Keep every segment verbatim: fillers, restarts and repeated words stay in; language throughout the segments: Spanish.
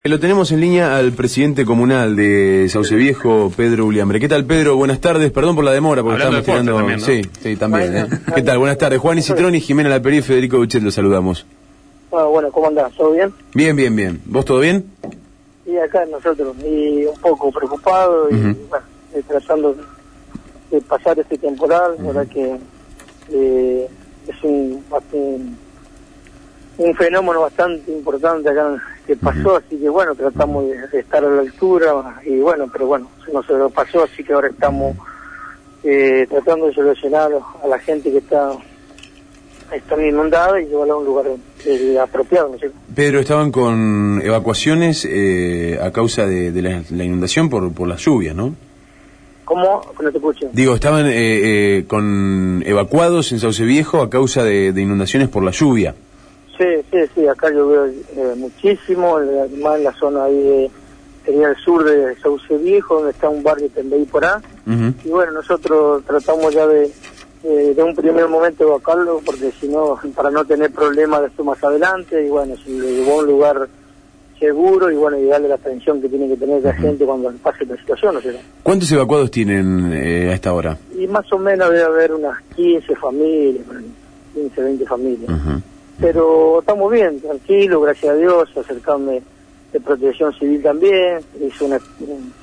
Lo tenemos en línea al presidente comunal de Sauce Viejo, Pedro Uliambre. ¿Qué tal, Pedro? Buenas tardes, perdón por la demora, porque Hablando estamos tirando... También, ¿no? Sí, sí, también. ¿eh? ¿Qué tal? Buenas tardes. Juan Citrón y Jimena Laperi y Federico Buchet, los saludamos. Ah, bueno, ¿cómo andás? ¿Todo bien? Bien, bien, bien. ¿Vos todo bien? Y acá nosotros, y un poco preocupado y Uh-huh. bueno, eh, tratando de pasar este temporal, la Uh-huh. verdad que eh, es un, un un fenómeno bastante importante acá que pasó, Uh-huh. así que bueno, tratamos de, de estar a la altura y bueno, pero bueno, no se lo pasó, así que ahora estamos eh, tratando de solucionar a la gente que está está inundada y llevarla a un lugar eh, apropiado, ¿no es cierto? Pedro, estaban con evacuaciones eh, a causa de, de la, la inundación por, por las lluvias, ¿no? ¿Cómo? No te escucho. Digo, estaban eh, eh, con evacuados en Sauce Viejo a causa de, de inundaciones por la lluvia. Sí, sí, sí, acá yo veo eh, muchísimo, además en la zona ahí de, sería el sur de Sauce Viejo, donde está un barrio Tembey por ahí. Uh-huh. Y bueno, nosotros tratamos ya de, de, de un primer momento evacuarlo, porque si no, para no tener problemas después más adelante, y bueno, si lo llevó a un lugar seguro, y bueno, y darle la atención que tiene que tener la gente cuando pase la situación, ¿no sé? ¿Cuántos evacuados tienen eh, a esta hora? Y más o menos debe haber unas quince familias, quince, veinte familias. Uh-huh. Pero estamos bien, tranquilos, gracias a Dios, acercarme de Protección Civil también, hizo una, un,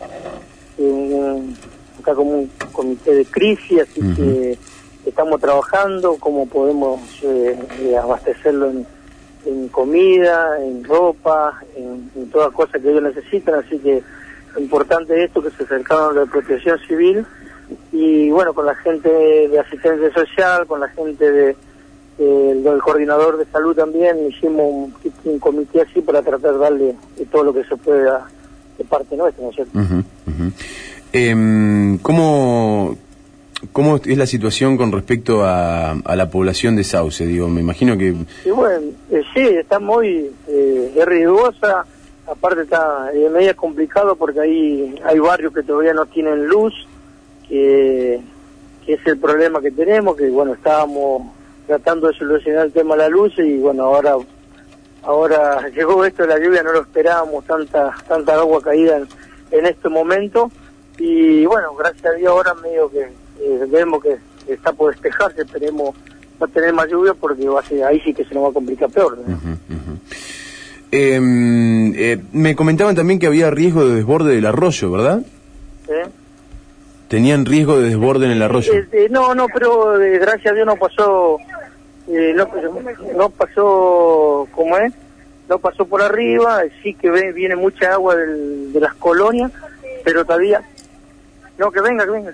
un, acá como un comité de crisis, así uh-huh. que estamos trabajando, cómo podemos eh, eh, abastecerlo en, en comida, en ropa, en, en todas cosas que ellos necesitan, así que lo importante es esto, que se acercaron a la Protección Civil, y bueno, con la gente de asistencia social, con la gente de El, el coordinador de salud también, hicimos un, un comité así para tratar de darle todo lo que se pueda de parte nuestra, ¿no es cierto? Uh-huh, uh-huh. Eh, ¿cómo, ¿Cómo es la situación con respecto a, a la población de Sauce? Digo, me imagino que... Y bueno, eh, sí, está muy eh, es riesgosa, aparte está eh, medio complicado porque ahí hay barrios que todavía no tienen luz, que, que es el problema que tenemos, que bueno, estábamos tratando de solucionar el tema de la luz y bueno, ahora ahora llegó esto de la lluvia, no lo esperábamos, tanta tanta agua caída en, en este momento y bueno, gracias a Dios ahora medio que eh, vemos que está por despejarse, esperemos no tener más lluvia porque va a ser, ahí sí que se nos va a complicar peor, ¿no? Uh-huh, uh-huh. Eh, eh, me comentaban también que había riesgo de desborde del arroyo, ¿verdad? ¿Eh? ¿Tenían riesgo de desborde en el arroyo? Eh, eh, no, no, pero eh, gracias a Dios no pasó, eh, no, no pasó, ¿cómo es? No pasó por arriba, sí que ve, viene mucha agua del, de las colonias, pero todavía, no, que venga, que venga,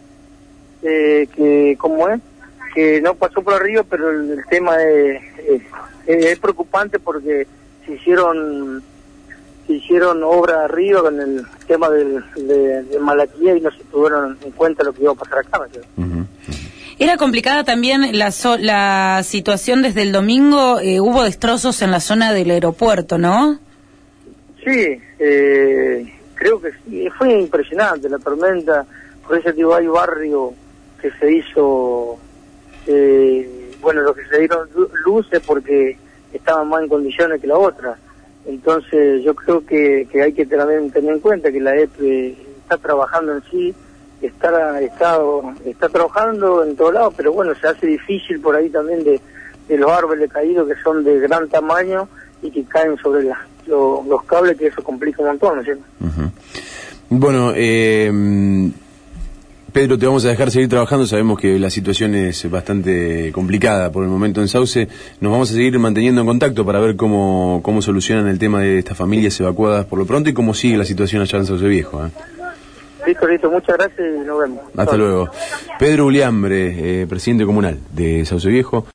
eh, que, ¿cómo es? Que no pasó por arriba, pero el, el tema es, es, es preocupante porque se hicieron... se hicieron obras arriba con el tema del, de, de Malaquía y no se tuvieron en cuenta lo que iba a pasar acá, ¿no? Uh-huh. Era complicada también la, so la situación desde el domingo, eh, hubo destrozos en la zona del aeropuerto, ¿no? Sí, eh, creo que sí, fue impresionante la tormenta, por eso digo, hay barrio que se hizo, eh, bueno, los que se dieron luces porque estaban más en condiciones que la otra. Entonces yo creo que, que hay que también tener en cuenta que la E P E está trabajando en sí, está, está, está trabajando en todos lados, pero bueno, se hace difícil por ahí también de, de los árboles caídos que son de gran tamaño y que caen sobre la, lo, los cables, que eso complica un montón, ¿no es cierto? Uh-huh. Bueno, eh... Pedro, te vamos a dejar seguir trabajando, sabemos que la situación es bastante complicada por el momento en Sauce, nos vamos a seguir manteniendo en contacto para ver cómo, cómo solucionan el tema de estas familias evacuadas por lo pronto y cómo sigue la situación allá en Sauce Viejo. ¿eh? Listo, listo, muchas gracias y nos vemos. Hasta luego. Pedro Uliambre, eh, presidente comunal de Sauce Viejo.